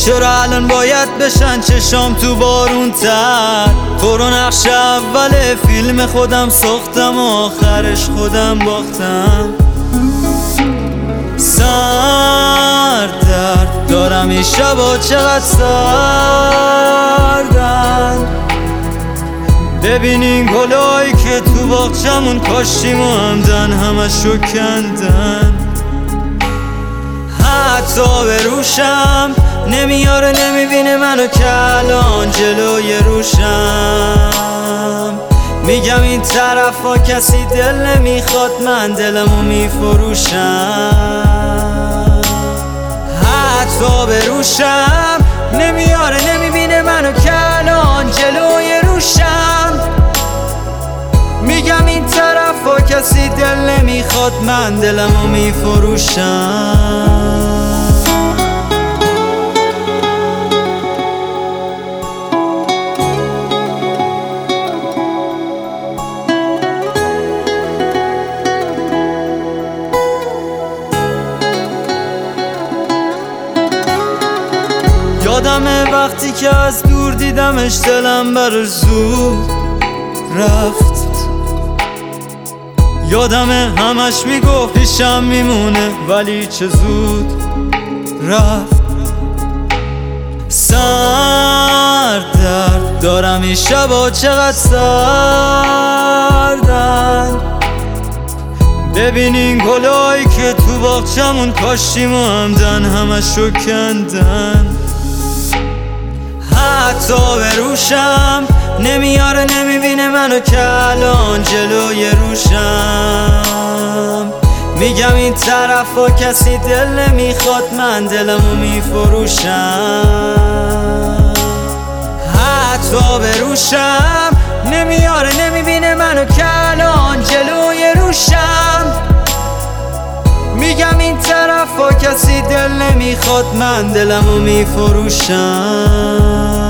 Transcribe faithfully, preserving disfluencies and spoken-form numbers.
چرا الان باید بشن چشام تو بارون تر؟ تو رو نقش اول فیلم خودم ساختم و آخرش خودم باختم. سر درد دارم این شبا چقدر سردن. ببینین گلایی که تو باغچمون کاشتیم و همدن همشو کندن. حتی به روشم نمیاره نمیبینه منو که الان جلوی روشم. میگم این طرفا کسی دل نمیخواد، من دلمو میفروشم. حتی به روشم نمیاره نمیبینه منو که الان جلوی روشم. میگم این طرفا کسی دل نمیخواد، من دلمو میفروشم. یادمه وقتی که از دور دیدمش دلم براش زود رفت. یادمه همش میگفت پیشم میمونه ولی چه زود رفت. سر درد دارم این شبا چقدر سردن. ببینین گلایی که تو باغچمون کاشتیم و همدن همشو کندن. حتی به روشم نمیاره نمیبینه منو که الان جلوی روشم. میگم این طرفا کسی دل نمیخواد، من دلمو میفروشم. حتی به روشم نمیاره نمیبینه منو که الان جلوی روشم. میگم این طرفا کسی دل نمیخواد، من دلمو میفروشم.